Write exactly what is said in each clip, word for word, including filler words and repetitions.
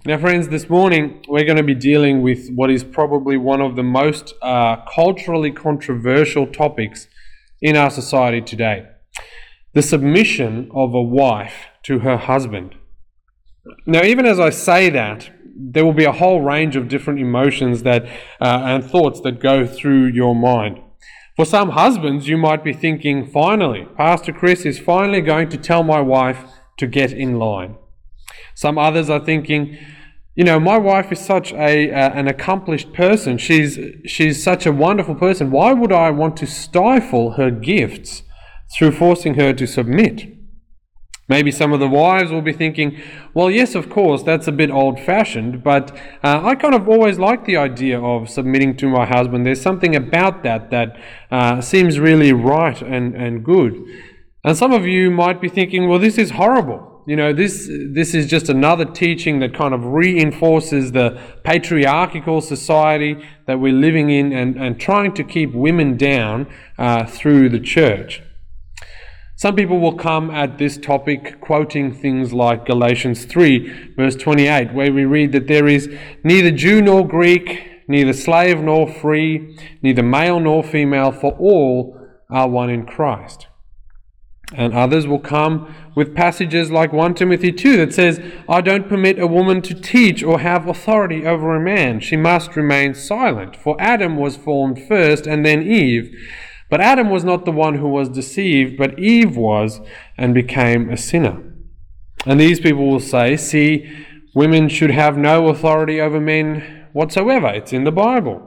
Now, friends, this morning we're going to be dealing with what is probably one of the most uh, culturally controversial topics in our society today: the submission of a wife to her husband. Now, even as I say that, there will be a whole range of different emotions that uh, and thoughts that go through your mind. For some husbands, you might be thinking, finally, Pastor Chris is finally going to tell my wife to get in line. Some others are thinking, you know, my wife is such a uh, an accomplished person. She's she's such a wonderful person. Why would I want to stifle her gifts through forcing her to submit? Maybe some of the wives will be thinking, well, yes, of course, that's a bit old-fashioned, but uh, I kind of always like the idea of submitting to my husband. There's something about that that uh, seems really right and, and good. And some of you might be thinking, well, this is horrible. You know, this this is just another teaching that kind of reinforces the patriarchal society that we're living in and, and trying to keep women down uh, through the church. Some people will come at this topic quoting things like Galatians three, verse twenty-eight, where we read that there is neither Jew nor Greek, neither slave nor free, neither male nor female, for all are one in Christ. And others will come with passages like First Timothy two that says, I don't permit a woman to teach or have authority over a man. She must remain silent. For Adam was formed first and then Eve. But Adam was not the one who was deceived, but Eve was and became a sinner. And these people will say, see, women should have no authority over men whatsoever. It's in the Bible.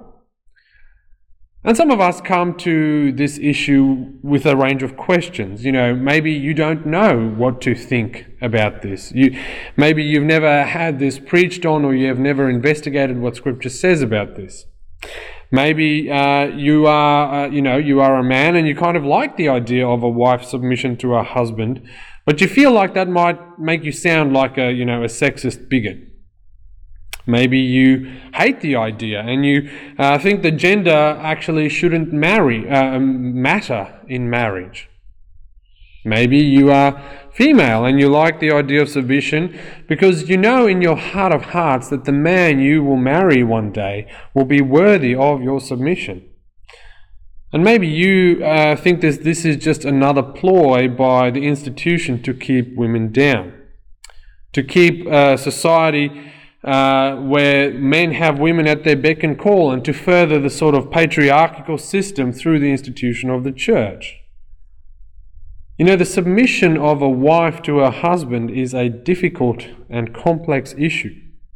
And some of us come to this issue with a range of questions. You know, maybe you don't know what to think about this. You, maybe you've never had this preached on, or you have never investigated what Scripture says about this. Maybe uh, you are, uh, you know, you are a man and you kind of like the idea of a wife's submission to her husband, but you feel like that might make you sound like a, you know, a sexist bigot. Maybe you hate the idea and you uh, think that gender actually shouldn't marry uh, matter in marriage. Maybe you are female and you like the idea of submission because you know in your heart of hearts that the man you will marry one day will be worthy of your submission. And maybe you uh, think this, this is just another ploy by the institution to keep women down, to keep uh, society Uh, where men have women at their beck and call, and to further the sort of patriarchal system through the institution of the church. You know, the submission of a wife to her husband is a difficult and complex issue.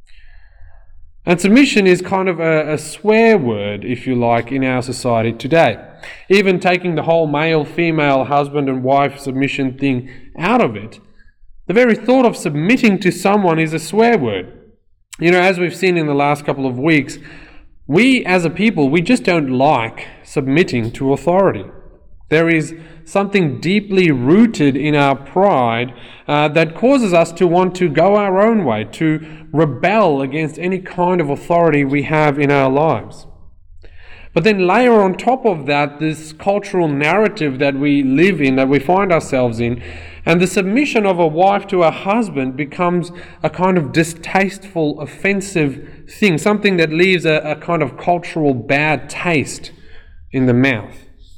And submission is kind of a, a swear word, if you like, in our society today. Even taking the whole male-female husband and wife submission thing out of it, the very thought of submitting to someone is a swear word. You know, as we've seen in the last couple of weeks, we as a people, we just don't like submitting to authority. There is something deeply rooted in our pride uh, that causes us to want to go our own way, to rebel against any kind of authority we have in our lives. But then layer on top of that this cultural narrative that we live in, that we find ourselves in, and the submission of a wife to her husband becomes a kind of distasteful, offensive thing, something that leaves a, a kind of cultural bad taste in the mouth.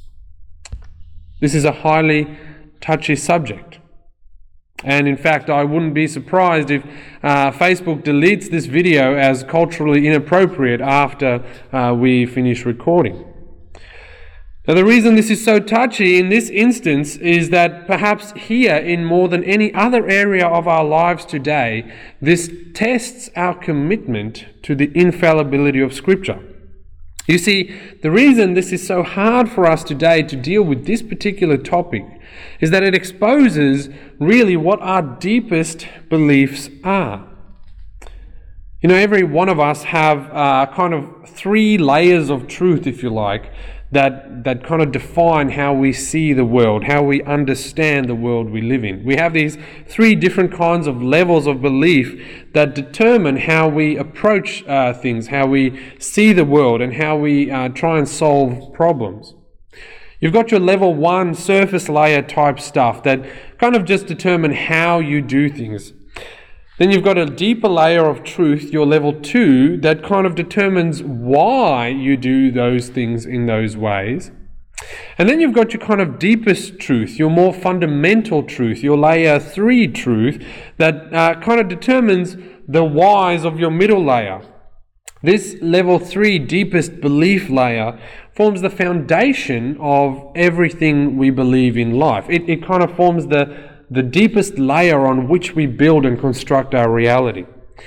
This is a highly touchy subject. And in fact, I wouldn't be surprised if uh, Facebook deletes this video as culturally inappropriate after uh, we finish recording. Now, the reason this is so touchy in this instance is that perhaps here, in more than any other area of our lives today, this tests our commitment to the infallibility of Scripture. You see, the reason this is so hard for us today to deal with this particular topic is that it exposes really what our deepest beliefs are. You know, every one of us have uh, kind of three layers of truth, if you like, that that kind of define how we see the world, how we understand the world we live in. We have these three different kinds of levels of belief that determine how we approach uh, things, how we see the world, and how we uh, try and solve problems. You've got your level one surface layer type stuff that kind of just determine how you do things. Then you've got a deeper layer of truth, your level two, that kind of determines why you do those things in those ways. And then you've got your kind of deepest truth, your more fundamental truth, your layer three truth, that uh, kind of determines the whys of your middle layer. This level three deepest belief layer forms the foundation of everything we believe in life. It, it kind of forms the, the deepest layer on which we build and construct our reality.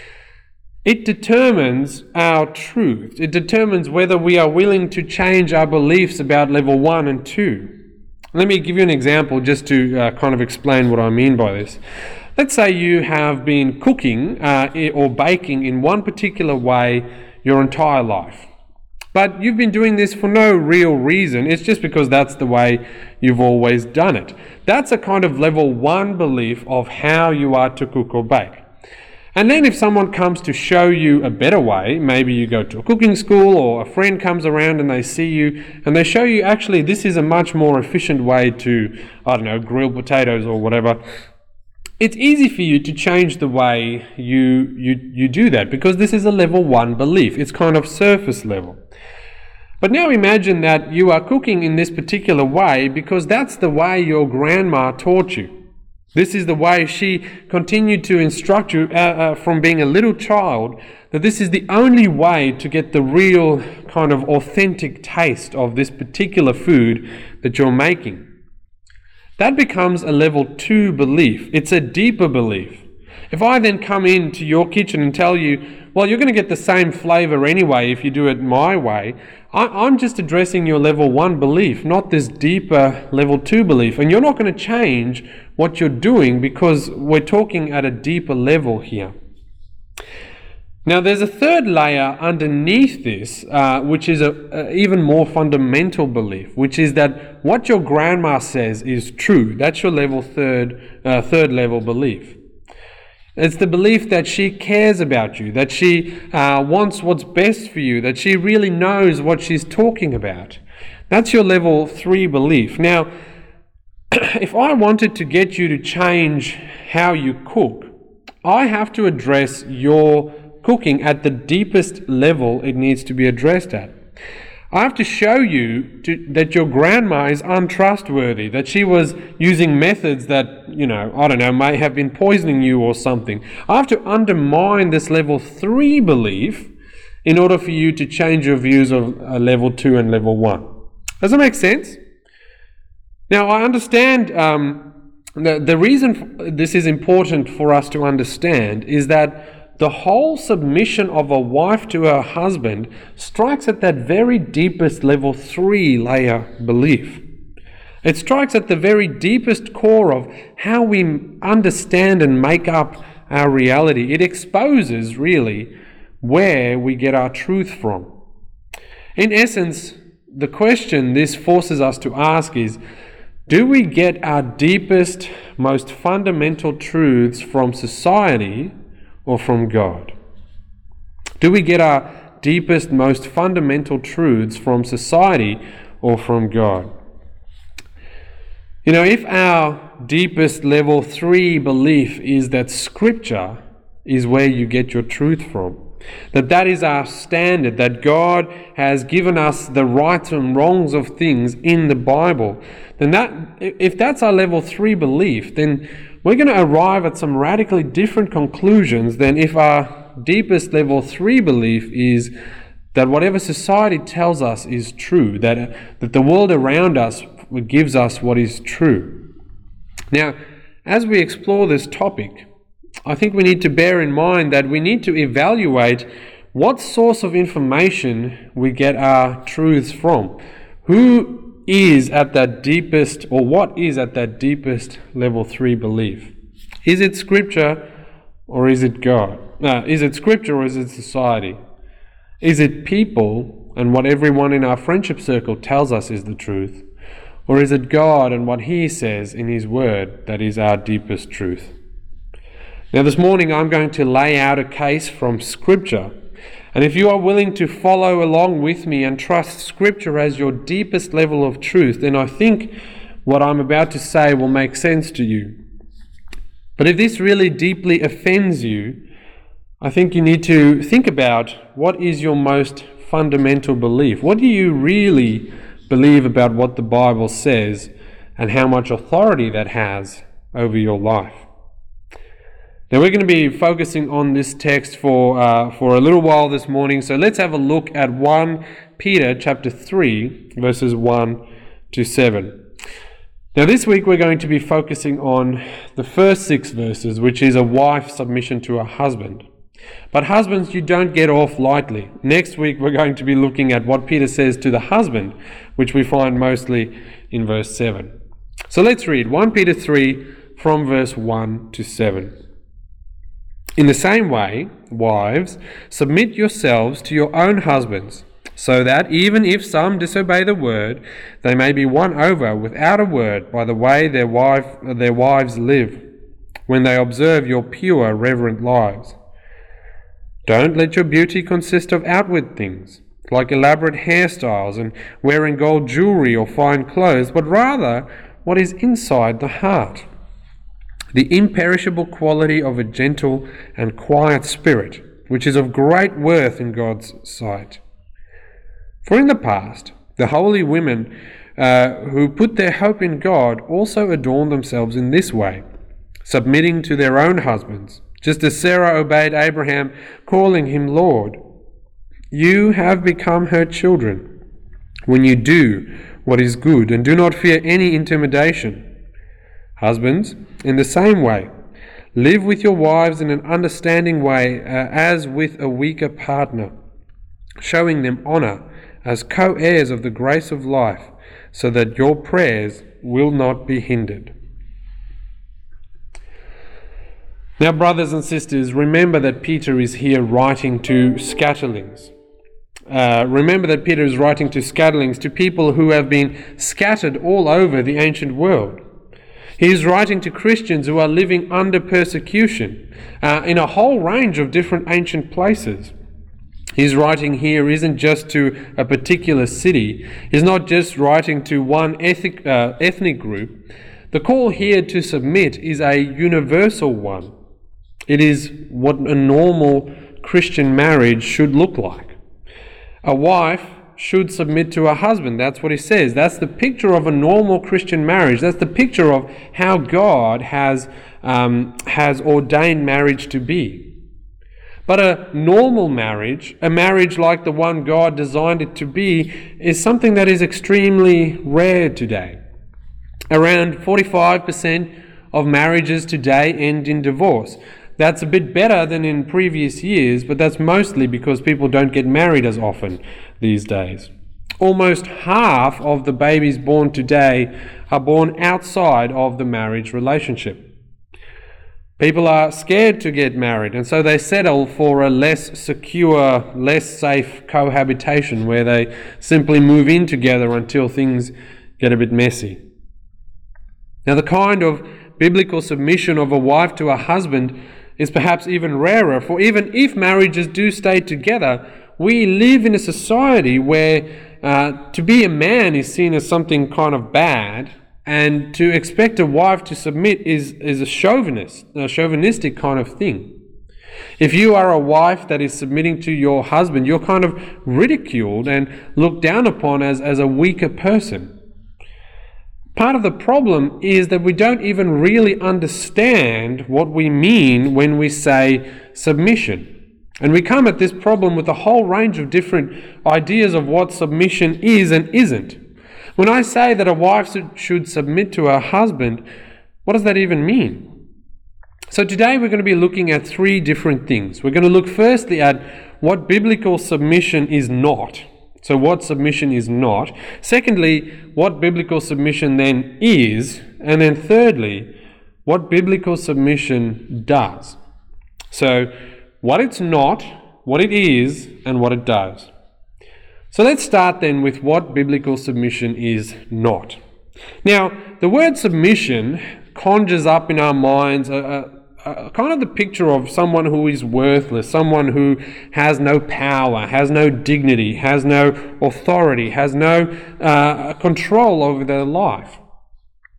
It determines our truth. It determines whether we are willing to change our beliefs about level one and two. Let me give you an example just to uh, kind of explain what I mean by this. Let's say you have been cooking uh, or baking in one particular way your entire life. But you've been doing this for no real reason. It's just because that's the way you've always done it. That's a kind of level one belief of how you are to cook or bake. And then if someone comes to show you a better way, maybe you go to a cooking school or a friend comes around and they see you and they show you actually this is a much more efficient way to, I don't know, grill potatoes or whatever. It's easy for you to change the way you, you, you do that because this is a level one belief. It's kind of surface level. But now imagine that you are cooking in this particular way because that's the way your grandma taught you. This is the way she continued to instruct you uh, uh, from being a little child, that this is the only way to get the real kind of authentic taste of this particular food that you're making. That becomes a level two belief. It's a deeper belief. If I then come into your kitchen and tell you, well, you're going to get the same flavor anyway if you do it my way, I, I'm just addressing your level one belief, not this deeper level two belief. And you're not going to change what you're doing because we're talking at a deeper level here. Now, there's a third layer underneath this, uh, which is a, a even more fundamental belief, which is that what your grandma says is true. That's your level third, uh, third level belief. It's the belief that she cares about you, that she uh, wants what's best for you, that she really knows what she's talking about. That's your level three belief. Now, if I wanted to get you to change how you cook, I have to address your cooking at the deepest level it needs to be addressed at. I have to show you to, that your grandma is untrustworthy, that she was using methods that, you know, I don't know, may have been poisoning you or something. I have to undermine this level three belief in order for you to change your views of uh, level two and level one. Does that make sense? Now, I understand um, the, the reason this is important for us to understand is that the whole submission of a wife to her husband strikes at that very deepest level three layer belief. It strikes at the very deepest core of how we understand and make up our reality. It exposes, really, where we get our truth from. In essence, the question this forces us to ask is, do we get our deepest, most fundamental truths from society or from God? Do we get our deepest, most fundamental truths from society or from God? You know, if our deepest level three belief is that Scripture is where you get your truth from, that that is our standard, that God has given us the rights and wrongs of things in the Bible, then that, if that's our level three belief, then we're going to arrive at some radically different conclusions than if our deepest level three belief is that whatever society tells us is true, that, that the world around us gives us what is true. Now, as we explore this topic, I think we need to bear in mind that we need to evaluate what source of information we get our truths from. Who is at that deepest, or what is at that deepest level three belief? Is it Scripture or is it God? No, is it Scripture or is it society? Is it people and what everyone in our friendship circle tells us is the truth? Or is it God and what He says in His Word that is our deepest truth? Now, this morning I'm going to lay out a case from Scripture. And if you are willing to follow along with me and trust Scripture as your deepest level of truth, then I think what I'm about to say will make sense to you. But if this really deeply offends you, I think you need to think about what is your most fundamental belief. What do you really believe about what the Bible says and how much authority that has over your life? Now we're going to be focusing on this text for uh, for a little while this morning, so let's have a look at First Peter chapter three, verses one to seven. Now this week we're going to be focusing on the first six verses, which is a wife's submission to her husband. But husbands, you don't get off lightly. Next week we're going to be looking at what Peter says to the husband, which we find mostly in verse seven. So let's read First Peter three from verse one to seven. In the same way, wives, submit yourselves to your own husbands, so that even if some disobey the word, they may be won over without a word by the way their wife, their wives live, when they observe your pure, reverent lives. Don't let your beauty consist of outward things, like elaborate hairstyles and wearing gold jewelry or fine clothes, but rather what is inside the heart, the imperishable quality of a gentle and quiet spirit, which is of great worth in God's sight. For in the past, the holy women uh, who put their hope in God also adorned themselves in this way, submitting to their own husbands, just as Sarah obeyed Abraham, calling him Lord. You have become her children when you do what is good and do not fear any intimidation. Husbands, in the same way, live with your wives in an understanding way, uh, as with a weaker partner, showing them honour as co-heirs of the grace of life, so that your prayers will not be hindered. Now, brothers and sisters, remember that Peter is here writing to scatterlings. Uh, remember that Peter is writing to scatterlings, to people who have been scattered all over the ancient world. He is writing to Christians who are living under persecution uh, in a whole range of different ancient places. His writing here isn't just to a particular city. He's not just writing to one ethnic, uh, ethnic group. The call here to submit is a universal one. It is what a normal Christian marriage should look like. A wife should submit to her husband. That's what he says. That's the picture of a normal Christian marriage. That's the picture of how God has um, has ordained marriage to be. But a normal marriage, a marriage like the one God designed it to be, is something that is extremely rare today. Around forty-five percent of marriages today end in divorce. That's a bit better than in previous years, but that's mostly because people don't get married as often these days. Almost half of the babies born today are born outside of the marriage relationship. People are scared to get married, and so they settle for a less secure, less safe cohabitation where they simply move in together until things get a bit messy. Now, the kind of biblical submission of a wife to a husband is perhaps even rarer, for even if marriages do stay together, we live in a society where uh, to be a man is seen as something kind of bad, and to expect a wife to submit is, is a chauvinist, a chauvinistic kind of thing. If you are a wife that is submitting to your husband, you're kind of ridiculed and looked down upon as, as a weaker person. Part of the problem is that we don't even really understand what we mean when we say submission. And we come at this problem with a whole range of different ideas of what submission is and isn't. When I say that a wife should submit to her husband, what does that even mean? So today we're going to be looking at three different things. We're going to look firstly at what biblical submission is not. So what submission is not. Secondly, what biblical submission then is. And then thirdly, what biblical submission does. So what it's not, what it is, and what it does. So let's start then with what biblical submission is not. Now, the word submission conjures up in our minds a, a Uh, kind of the picture of someone who is worthless, someone who has no power, has no dignity, has no authority, has no uh, control over their life.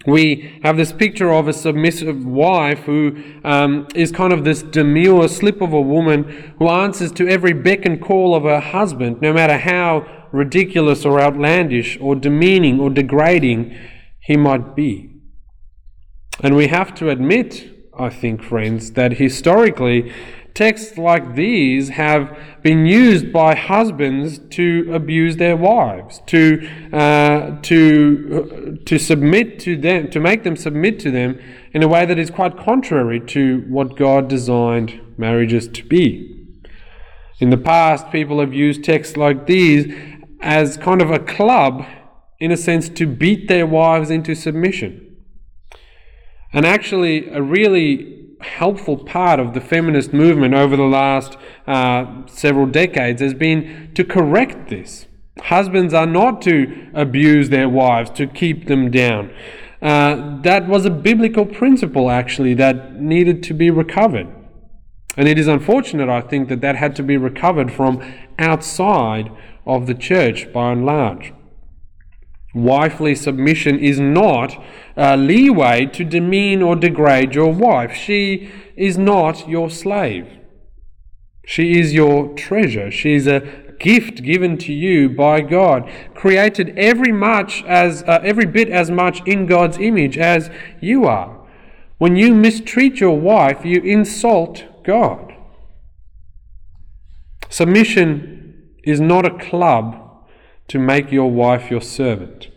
We have this picture of a submissive wife who um, is kind of this demure slip of a woman who answers to every beck and call of her husband, no matter how ridiculous or outlandish or demeaning or degrading he might be. And we have to admit, I think, friends, that historically texts like these have been used by husbands to abuse their wives, to uh, to to submit to them, to make them submit to them in a way that is quite contrary to what God designed marriages to be. In the past, people have used texts like these as kind of a club, in a sense, to beat their wives into submission. And actually, a really helpful part of the feminist movement over the last uh, several decades has been to correct this. Husbands are not to abuse their wives, to keep them down. Uh, that was a biblical principle, actually, that needed to be recovered. And it is unfortunate, I think, that that had to be recovered from outside of the church by and large. Wifely submission is not uh, leeway to demean or degrade your wife. She is not your slave. She is your treasure. She is a gift given to you by God, created every much as uh, every bit as much in God's image as you are. When you mistreat your wife, you insult God. Submission is not a club to make your wife your servant.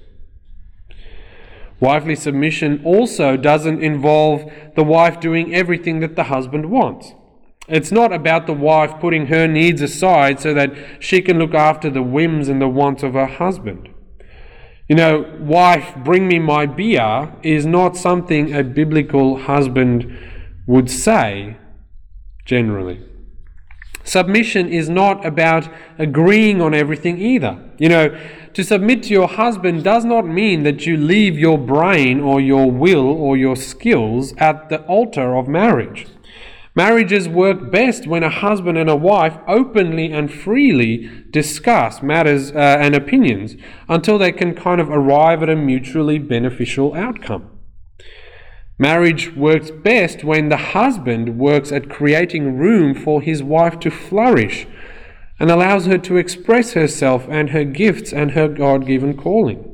Wifely submission also doesn't involve the wife doing everything that the husband wants. It's not about the wife putting her needs aside so that she can look after the whims and the wants of her husband. You know, wife, bring me my beer is not something a biblical husband would say generally. Submission is not about agreeing on everything either. You know, to submit to your husband does not mean that you leave your brain or your will or your skills at the altar of marriage. Marriages work best when a husband and a wife openly and freely discuss matters uh, and opinions until they can kind of arrive at a mutually beneficial outcome. Marriage works best when the husband works at creating room for his wife to flourish and allows her to express herself and her gifts and her God-given calling.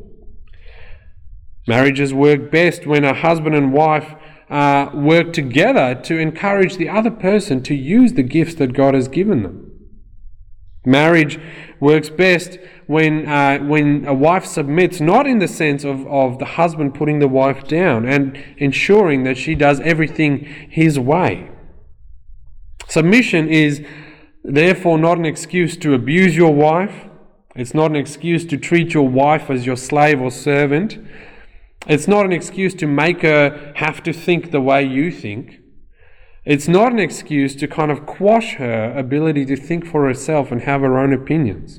Marriages work best when a husband and wife uh, work together to encourage the other person to use the gifts that God has given them. Marriage works best when uh, when a wife submits, not in the sense of, of the husband putting the wife down and ensuring that she does everything his way. Submission is therefore not an excuse to abuse your wife. It's not an excuse to treat your wife as your slave or servant. It's not an excuse to make her have to think the way you think. It's not an excuse to kind of quash her ability to think for herself and have her own opinions.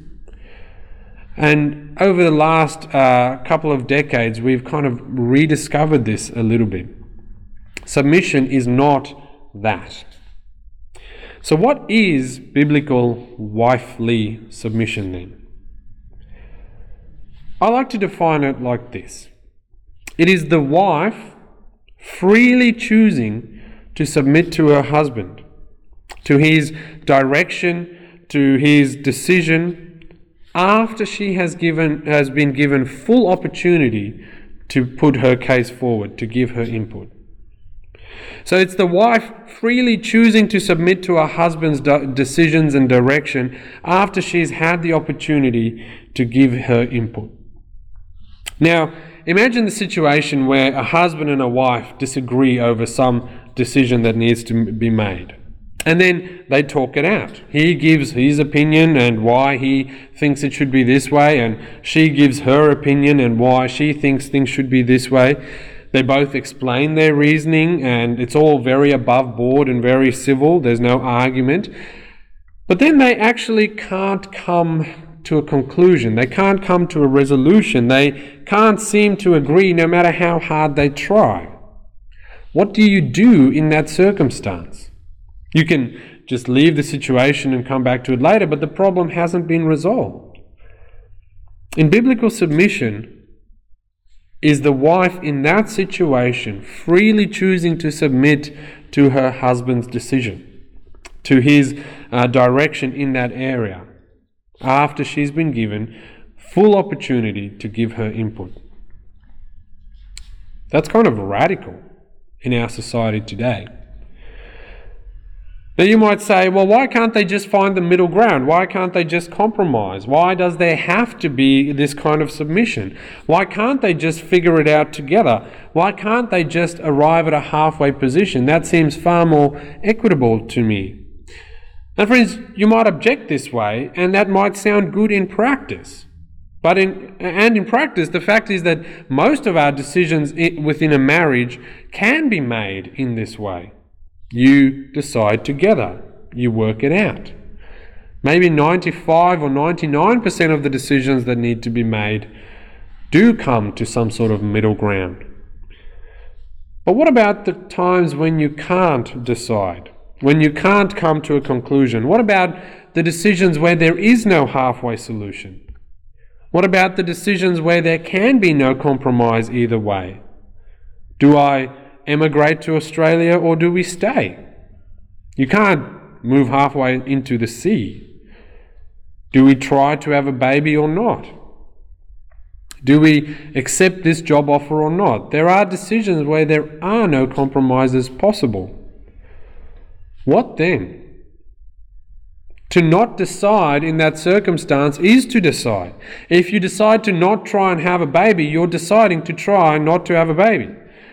And over the last uh, couple of decades, we've kind of rediscovered this a little bit. Submission is not that. So what is biblical wifely submission then? I like to define it like this. It is the wife freely choosing to submit to her husband, to his direction, to his decision, after she has given has been given full opportunity to put her case forward, to give her input. So it's the wife freely choosing to submit to her husband's de- decisions and direction after she's had the opportunity to give her input. Now, imagine the situation where a husband and a wife disagree over some decision that needs to be made. And then they talk it out. He gives his opinion and why he thinks it should be this way, and she gives her opinion and why she thinks things should be this way. They both explain their reasoning, and it's all very above board and very civil. There's no argument. But then they actually can't come to a conclusion. They can't come to a resolution. They can't seem to agree no matter how hard they try. What do you do in that circumstance? You can just leave the situation and come back to it later, but the problem hasn't been resolved. In biblical submission, is the wife in that situation freely choosing to submit to her husband's decision, to his uh, direction in that area, after she's been given full opportunity to give her input. That's kind of radical in our society today. Now you might say, well, why can't they just find the middle ground? Why can't they just compromise? Why does there have to be this kind of submission? Why can't they just figure it out together? Why can't they just arrive at a halfway position? That seems far more equitable to me. And friends, you might object this way, and that might sound good in practice. But in, and in practice, the fact is that most of our decisions within a marriage can be made in this way. You decide together. You work it out. Maybe ninety-five or ninety-nine percent of the decisions that need to be made do come to some sort of middle ground. But what about the times when you can't decide? When you can't come to a conclusion? What about the decisions where there is no halfway solution? What about the decisions where there can be no compromise either way? Do I emigrate to Australia or do we stay? You can't move halfway into the sea. Do we try to have a baby or not? Do we accept this job offer or not? There are decisions where there are no compromises possible. What then? To not decide in that circumstance is to decide. If you decide to not try and have a baby, you're deciding to try not to have a baby.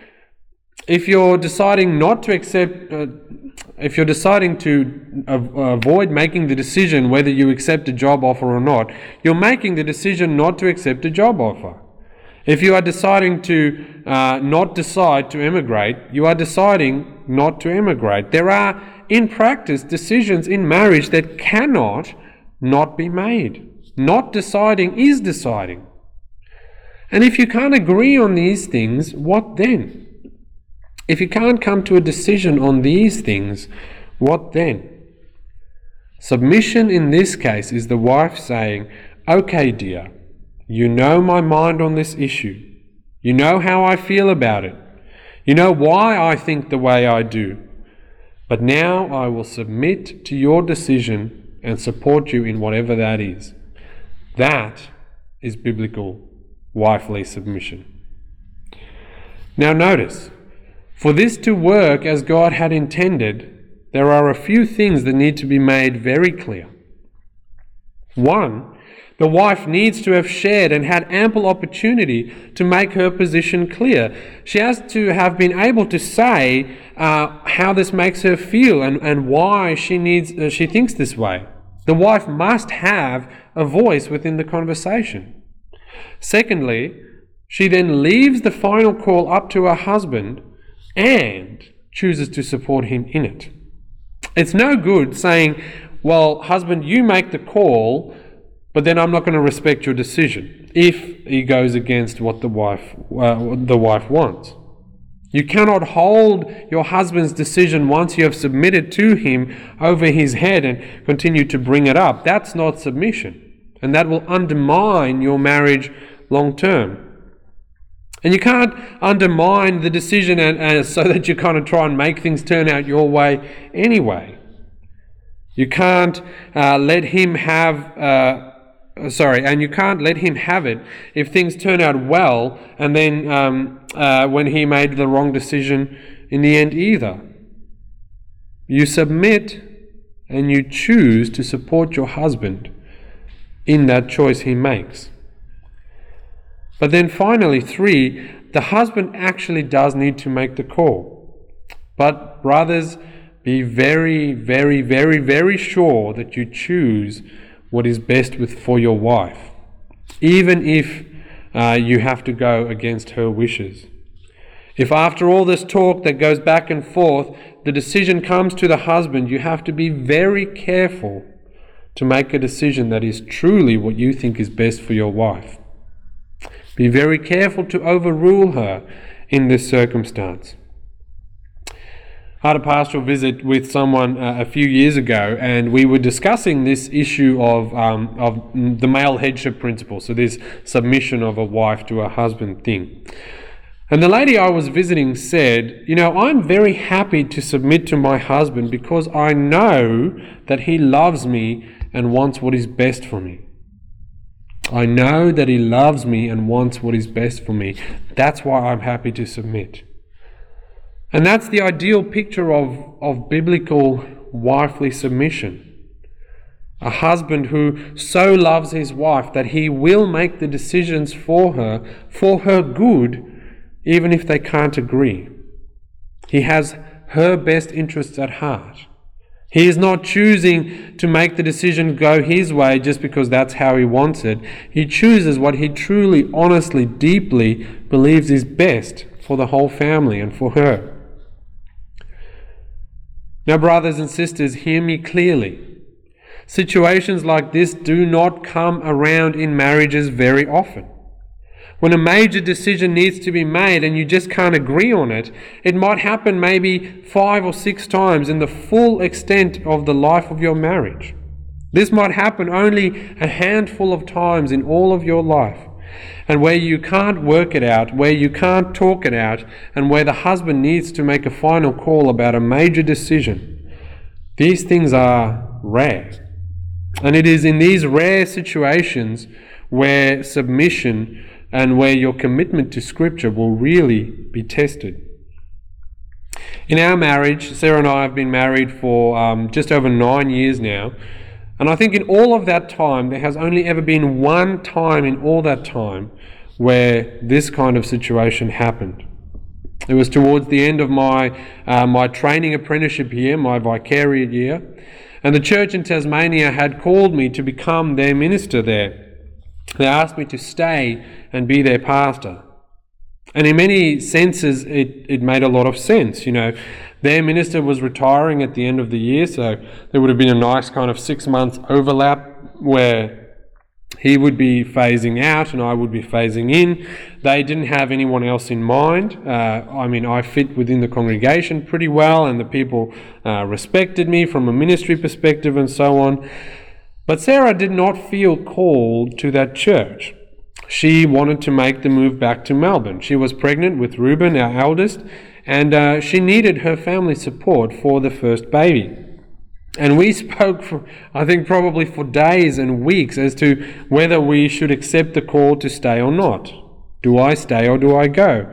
If you're deciding not to accept, uh, if you're deciding to av- avoid making the decision whether you accept a job offer or not, you're making the decision not to accept a job offer. If you are deciding to uh, not decide to emigrate, you are deciding not to emigrate. There are, in practice, decisions in marriage that cannot not be made. Not deciding is deciding. And if you can't agree on these things, what then? If you can't come to a decision on these things, what then? Submission in this case is the wife saying, okay, dear, you know my mind on this issue. You know how I feel about it. You know why I think the way I do. But now I will submit to your decision and support you in whatever that is. That is biblical wifely submission. Now notice, for this to work as God had intended, there are a few things that need to be made very clear. One, the wife needs to have shared and had ample opportunity to make her position clear. She has to have been able to say uh, how this makes her feel and, and why she needs uh, she thinks this way. The wife must have a voice within the conversation. Secondly, she then leaves the final call up to her husband and chooses to support him in it. It's no good saying, well, husband, you make the call, but then I'm not going to respect your decision if he goes against what the wife uh, the wife wants. You cannot hold your husband's decision once you have submitted to him over his head and continue to bring it up. That's not submission, and that will undermine your marriage long term. And you can't undermine the decision and, and so that you kind of try and make things turn out your way anyway. You can't uh, let him have... Uh, Sorry, and you can't let him have it if things turn out well and then um, uh, when he made the wrong decision in the end either. You submit and you choose to support your husband in that choice he makes. But then finally, three, the husband actually does need to make the call. But brothers, be very, very, very, very sure that you choose what is best with for your wife, even if uh, you have to go against her wishes. If after all this talk that goes back and forth, the decision comes to the husband, you have to be very careful to make a decision that is truly what you think is best for your wife. Be very careful to overrule her in this circumstance. I had a pastoral visit with someone uh, a few years ago, and we were discussing this issue of um, of the male headship principle, so this submission of a wife to a husband thing. And the lady I was visiting said, you know, I'm very happy to submit to my husband because I know that he loves me and wants what is best for me. I know that he loves me and wants what is best for me. That's why I'm happy to submit. And that's the ideal picture of, of biblical wifely submission. A husband who so loves his wife that he will make the decisions for her, for her good, even if they can't agree. He has her best interests at heart. He is not choosing to make the decision go his way just because that's how he wants it. He chooses what he truly, honestly, deeply believes is best for the whole family and for her. Now, brothers and sisters, hear me clearly. Situations like this do not come around in marriages very often. When a major decision needs to be made and you just can't agree on it, it might happen maybe five or six times in the full extent of the life of your marriage. This might happen only a handful of times in all of your life. And where you can't work it out, where you can't talk it out, and where the husband needs to make a final call about a major decision, these things are rare. And it is in these rare situations where submission and where your commitment to Scripture will really be tested. In our marriage, Sarah and I have been married for um, just over nine years now, and I think in all of that time, there has only ever been one time in all that time where this kind of situation happened. It was towards the end of my uh, my training apprenticeship year, my vicariate year, and the church in Tasmania had called me to become their minister there. They asked me to stay and be their pastor. And in many senses, it, it made a lot of sense. You know, their minister was retiring at the end of the year, so there would have been a nice kind of six months overlap where he would be phasing out and I would be phasing in. They didn't have anyone else in mind. Uh, I mean, I fit within the congregation pretty well, and the people uh, respected me from a ministry perspective and so on. But Sarah did not feel called to that church. She wanted to make the move back to Melbourne. She was pregnant with Reuben, our eldest, and uh, she needed her family support for the first baby. And we spoke, for, I think probably for days and weeks as to whether we should accept the call to stay or not. Do I stay or do I go?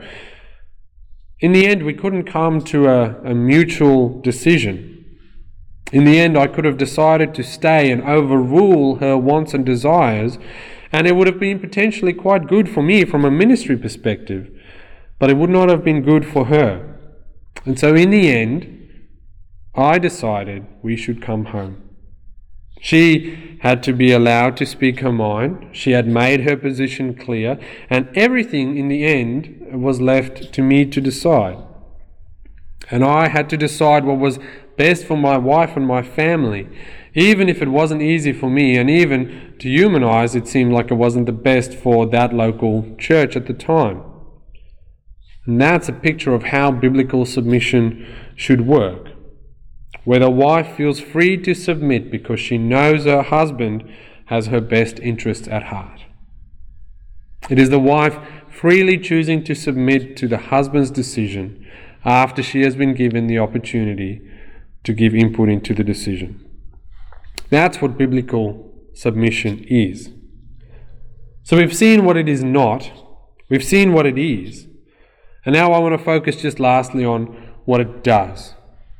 In the end, we couldn't come to a, a mutual decision. In the end, I could have decided to stay and overrule her wants and desires, and it would have been potentially quite good for me from a ministry perspective, but it would not have been good for her. And so in the end, I decided we should come home. She had to be allowed to speak her mind. She had made her position clear, and everything in the end was left to me to decide. And I had to decide what was best for my wife and my family, even if it wasn't easy for me, and even to human eyes it seemed like it wasn't the best for that local church at the time. And that's a picture of how biblical submission should work, where the wife feels free to submit because she knows her husband has her best interests at heart. It is the wife freely choosing to submit to the husband's decision after she has been given the opportunity to give input into the decision. That's what biblical submission is. So we've seen what it is not, we've seen what it is, and now I want to focus just lastly on what it does.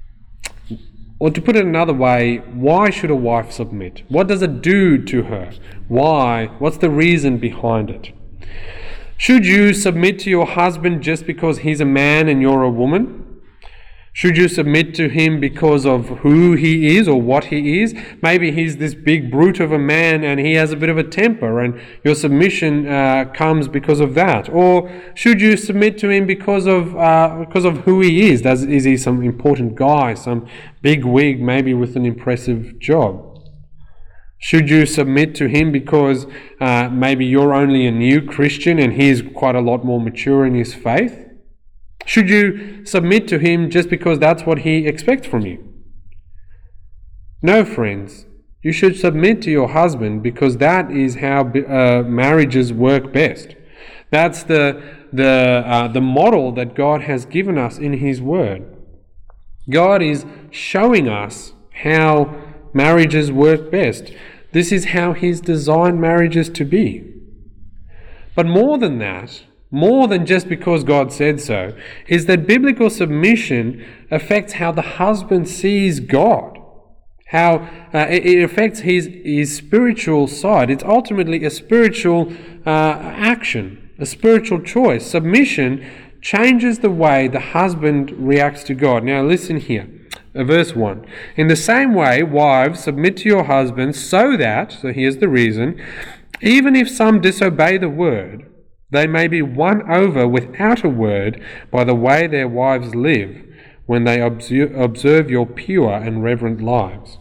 Or to put it another way, why should a wife submit? What does it do to her? Why? What's the reason behind it? Should you submit to your husband just because he's a man and you're a woman? Should you submit to him because of who he is or what he is? Maybe he's this big brute of a man and he has a bit of a temper, and your submission uh, comes because of that. Or should you submit to him because of uh, because of who he is? Does, is he some important guy, some big wig, maybe with an impressive job? Should you submit to him because uh, maybe you're only a new Christian and he's quite a lot more mature in his faith? Should you submit to him just because that's what he expects from you? No, friends. You should submit to your husband because that is how uh, marriages work best. That's the the uh, the model that God has given us in his word. God is showing us how marriages work best. This is how he's designed marriages to be. But more than that, more than just because God said so, is that biblical submission affects how the husband sees God, how uh, it, it affects his, his spiritual side. It's ultimately a spiritual uh, action, a spiritual choice. Submission changes the way the husband reacts to God. Now listen here, uh, verse one. In the same way, wives, submit to your husbands so that, so here's the reason, even if some disobey the word, they may be won over without a word by the way their wives live when they observe, observe your pure and reverent lives.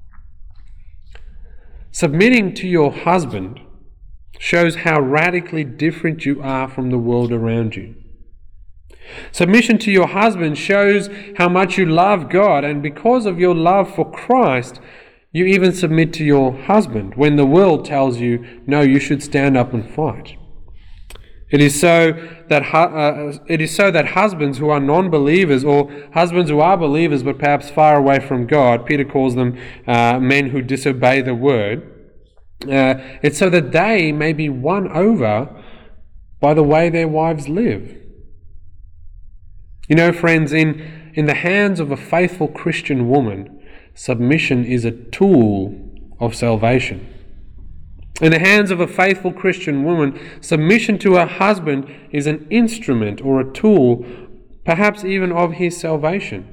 Submitting to your husband shows how radically different you are from the world around you. Submission to your husband shows how much you love God, and because of your love for Christ, you even submit to your husband when the world tells you, no, you should stand up and fight. It is so that uh, it is so that husbands who are non-believers, or husbands who are believers but perhaps far away from God, Peter calls them uh, men who disobey the word, uh, it's so that they may be won over by the way their wives live. You know, friends, in, in the hands of a faithful Christian woman, submission is a tool of salvation. In the hands of a faithful Christian woman, submission to her husband is an instrument or a tool, perhaps even of his salvation.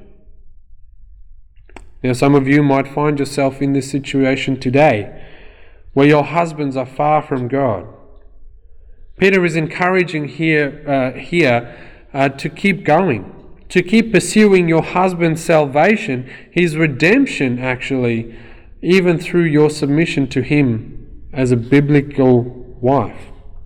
Now, some of you might find yourself in this situation today, where your husbands are far from God. Peter is encouraging here, uh, here uh, to keep going, to keep pursuing your husband's salvation, his redemption actually, even through your submission to him as a biblical wife.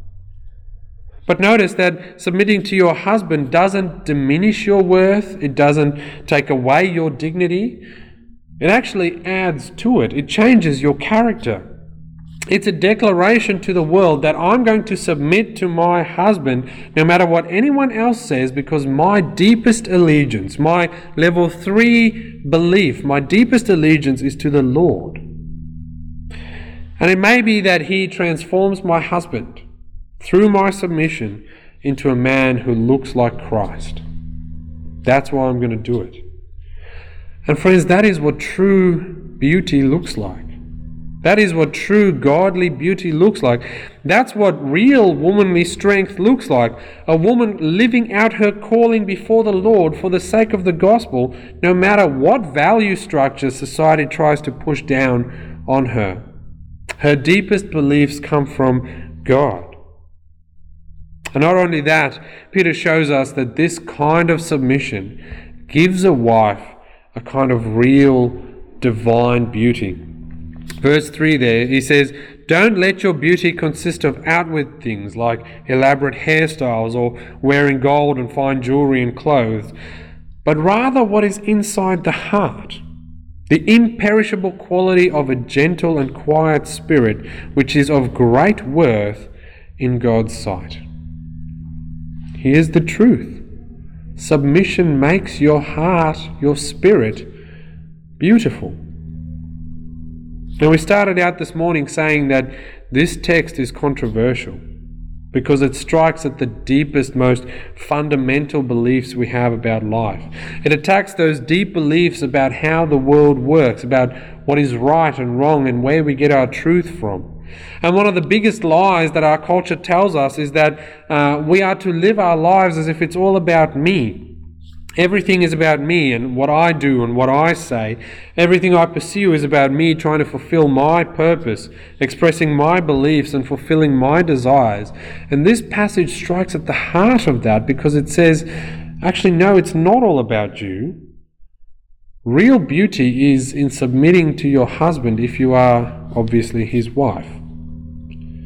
But notice that submitting to your husband doesn't diminish your worth, it doesn't take away your dignity, it actually adds to it, it changes your character. It's a declaration to the world that I'm going to submit to my husband no matter what anyone else says, because my deepest allegiance, my level three belief, my deepest allegiance is to the Lord. And it may be that he transforms my husband through my submission into a man who looks like Christ. That's why I'm going to do it. And friends, that is what true beauty looks like. That is what true godly beauty looks like. That's what real womanly strength looks like. A woman living out her calling before the Lord for the sake of the gospel, no matter what value structure society tries to push down on her. Her deepest beliefs come from God. And not only that, Peter shows us that this kind of submission gives a wife a kind of real divine beauty. Verse three there, he says, don't let your beauty consist of outward things like elaborate hairstyles or wearing gold and fine jewelry and clothes, but rather what is inside the heart, the imperishable quality of a gentle and quiet spirit, which is of great worth in God's sight. Here's the truth. Submission makes your heart, your spirit, beautiful. Now, we started out this morning saying that this text is controversial because it strikes at the deepest, most fundamental beliefs we have about life. It attacks those deep beliefs about how the world works, about what is right and wrong and where we get our truth from. And one of the biggest lies that our culture tells us is that uh, we are to live our lives as if it's all about me. Everything is about me and what I do and what I say. Everything I pursue is about me trying to fulfill my purpose, expressing my beliefs and fulfilling my desires. And this passage strikes at the heart of that because it says, actually, no, it's not all about you. Real beauty is in submitting to your husband if you are obviously his wife.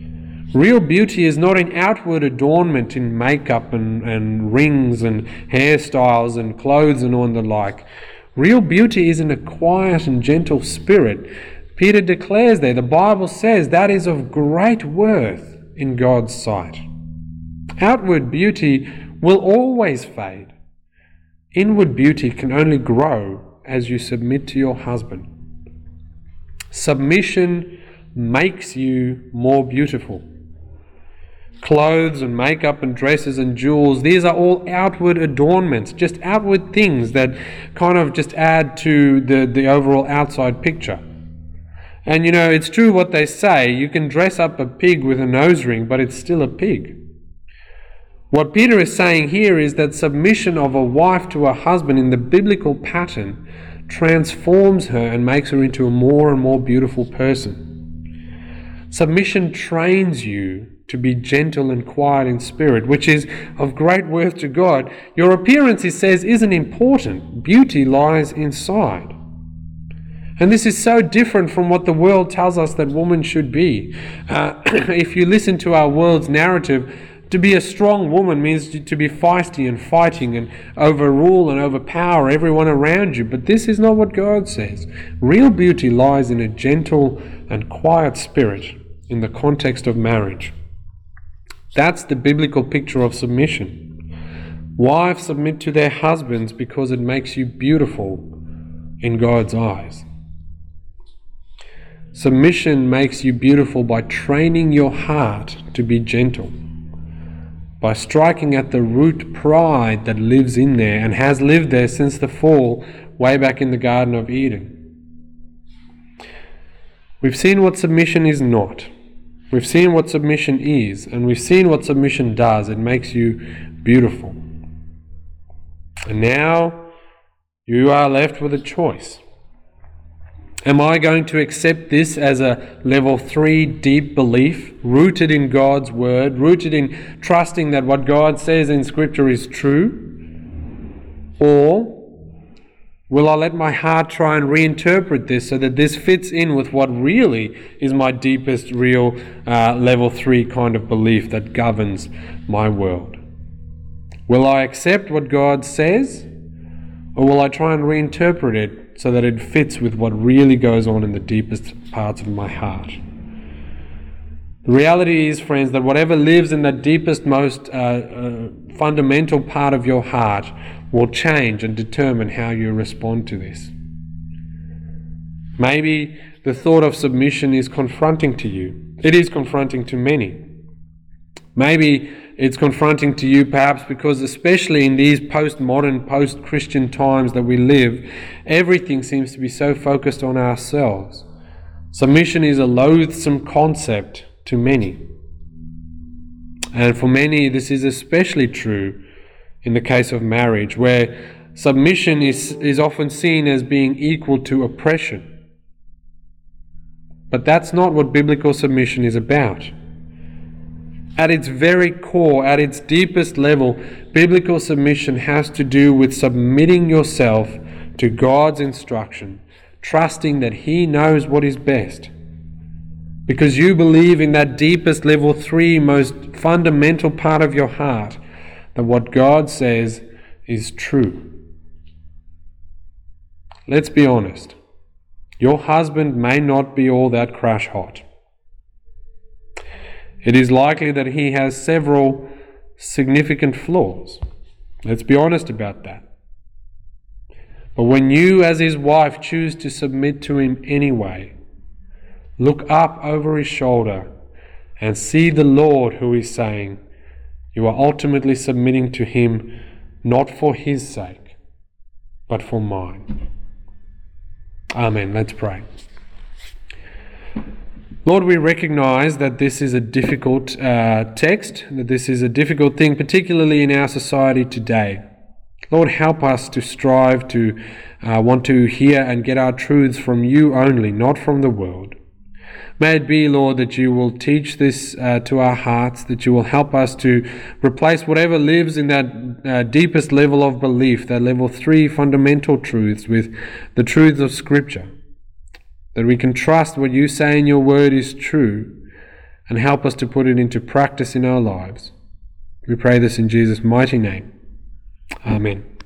Real beauty is not in outward adornment in makeup and, and rings and hairstyles and clothes and all the like. Real beauty is in a quiet and gentle spirit. Peter declares there, the Bible says that is of great worth in God's sight. Outward beauty will always fade. Inward beauty can only grow as you submit to your husband. Submission makes you more beautiful. Clothes and makeup and dresses and jewels, these are all outward adornments, just outward things that kind of just add to the, the overall outside picture. And you know, it's true what they say, you can dress up a pig with a nose ring, but it's still a pig. What Peter is saying here is that submission of a wife to a husband in the biblical pattern transforms her and makes her into a more and more beautiful person. Submission trains you to be gentle and quiet in spirit, which is of great worth to God. Your appearance, he says, isn't important. Beauty lies inside. And this is so different from what the world tells us that woman should be. Uh, if you listen to our world's narrative, to be a strong woman means to be feisty and fighting and overrule and overpower everyone around you. But this is not what God says. Real beauty lies in a gentle and quiet spirit in the context of marriage. That's the biblical picture of submission. Wives submit to their husbands because it makes you beautiful in God's eyes. Submission makes you beautiful by training your heart to be gentle, by striking at the root pride that lives in there and has lived there since the fall way back in the Garden of Eden. We've seen what submission is not. We've seen what submission is, and we've seen what submission does. It makes you beautiful. And now you are left with a choice. Am I going to accept this as a level three deep belief, rooted in God's word, rooted in trusting that what God says in Scripture is true? Or will I let my heart try and reinterpret this so that this fits in with what really is my deepest, real uh, level three kind of belief that governs my world? Will I accept what God says, or will I try and reinterpret it so that it fits with what really goes on in the deepest parts of my heart? The reality is, friends, that whatever lives in that deepest, most uh, uh, fundamental part of your heart will change and determine how you respond to this. Maybe the thought of submission is confronting to you. It is confronting to many. Maybe it's confronting to you perhaps because, especially in these postmodern, post-Christian times that we live, everything seems to be so focused on ourselves. Submission is a loathsome concept to many. And for many, this is especially true in the case of marriage, where submission is, is often seen as being equal to oppression. But that's not what biblical submission is about. At its very core, at its deepest level, biblical submission has to do with submitting yourself to God's instruction, trusting that He knows what is best. Because you believe in that deepest level three, most fundamental part of your heart, that what God says is true. Let's be honest. Your husband may not be all that crash hot. It is likely that he has several significant flaws. Let's be honest about that. But when you, as his wife, choose to submit to him anyway, look up over his shoulder and see the Lord who is saying, you are ultimately submitting to him not for his sake, but for mine. Amen. Let's pray. Lord, we recognize that this is a difficult uh, text, that this is a difficult thing, particularly in our society today. Lord, help us to strive to uh, want to hear and get our truths from you only, not from the world. May it be, Lord, that you will teach this uh, to our hearts, that you will help us to replace whatever lives in that uh, deepest level of belief, that level three fundamental truths, with the truths of Scripture. That we can trust what you say in your word is true, and help us to put it into practice in our lives. We pray this in Jesus' mighty name. Amen.